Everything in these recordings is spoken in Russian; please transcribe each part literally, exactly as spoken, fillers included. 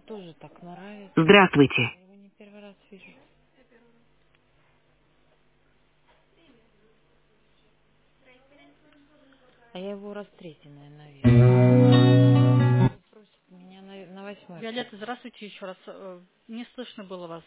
тоже так нравится. Здравствуйте. Я его не первый раз вижу. А я его раз третий, наверное, вижу. Просит меня на, на восьмой Виолетта, курс. здравствуйте еще раз. Э, Не слышно было вас.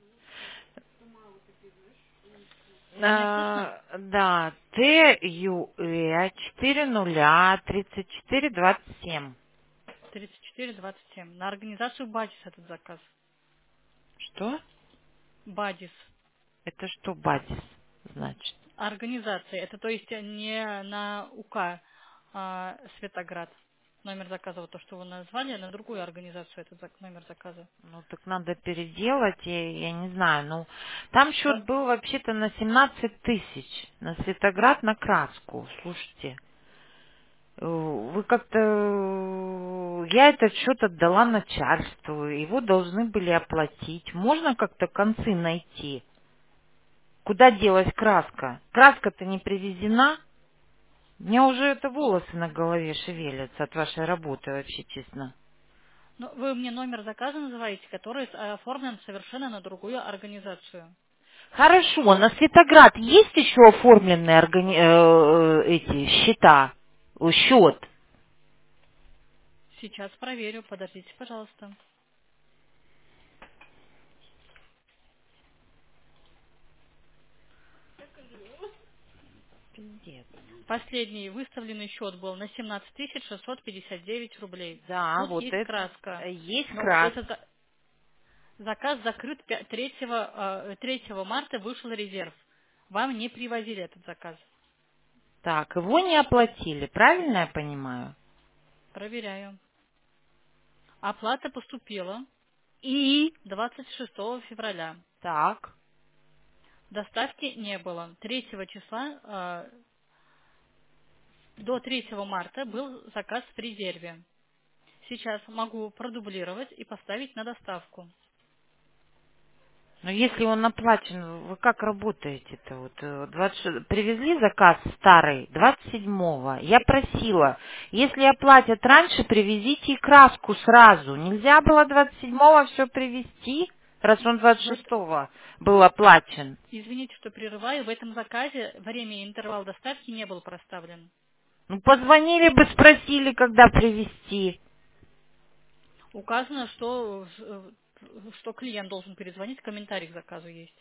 Меня слышно? А, да, Т Ю Э четыре нуля тридцать четыре двадцать семь. тридцать четыре двадцать семь. На организацию Бадис этот заказ. Что? Бадис. Это что, Бадис, значит? Организация. Это то есть не на УК а, Светоград. Номер заказа, вот то, что вы назвали, а на другую организацию этот зак- номер заказа. Ну, так надо переделать, я, я не знаю. Ну, там По- счет был вообще-то на семнадцать тысяч. На Светоград, на краску. Слушайте, э, вы как-то... э, Я этот счет отдала начальству. Его должны были оплатить. Можно как-то концы найти? Куда делась краска? Краска-то не привезена. У меня уже это волосы на голове шевелятся от вашей работы, вообще честно. Ну, вы мне номер заказа называете, который э, оформлен совершенно на другую организацию. Хорошо, на Светоград есть еще оформленные органи- э, э, эти счета, э, счет? Сейчас проверю. Подождите, пожалуйста. Пиздец. Последний выставленный счет был на семнадцать тысяч шестьсот пятьдесят девять рублей. Да, Тут вот есть это краска. э, есть Но крас. этот за- заказ закрыт пя- третьего, э, третьего марта, вышел резерв. Вам не привозили этот заказ. Так, его не оплатили, правильно я понимаю? Проверяю. Оплата поступила И? двадцать шестого февраля. Так. Доставки не было. Третьего числа, э, до третьего марта был заказ в резерве. Сейчас могу продублировать и поставить на доставку. Но если он оплачен, вы как работаете-то? Вот, э, двадцать шестого привезли заказ старый, двадцать седьмого. Я просила, если оплатят раньше, привезите и краску сразу. Нельзя было двадцать седьмого все привезти, раз он двадцать Вот, шестого был оплачен. извините, что прерываю, в этом заказе время и интервал доставки не был проставлен. Ну, позвонили бы, спросили, когда привезти. Указано, что, э, что клиент должен перезвонить, комментарий к заказу есть.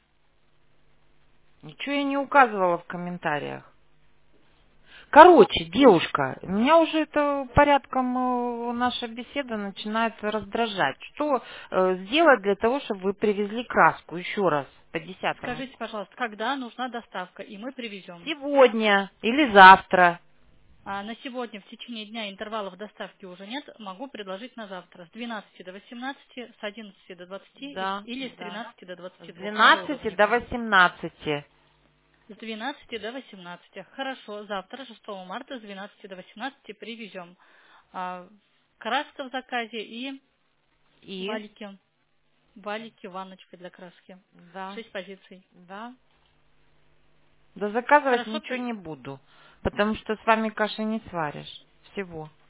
Ничего я не указывала в комментариях. Короче, девушка, меня уже это порядком э, наша беседа начинает раздражать. Что э, сделать для того, чтобы вы привезли краску? Еще раз, по десятому. Скажите, пожалуйста, когда нужна доставка, и мы привезем? Сегодня или завтра. А на сегодня в течение дня интервалов доставки уже нет, могу предложить на завтра с двенадцати до восемнадцати, с одиннадцати до двадцати Да, или с да. тринадцати до С двадцати двух, какой двенадцати удобнее до вам. восемнадцати. С двенадцати до восемнадцати. Хорошо, завтра, шестого марта, с двенадцати до восемнадцати привезем. А, краска в заказе и И? валики. Валики, ванночка для краски. Да, Шесть позиций. да. Да заказывать Хорошо, ничего пере- не буду, потому что с вами каши не сваришь. Всего.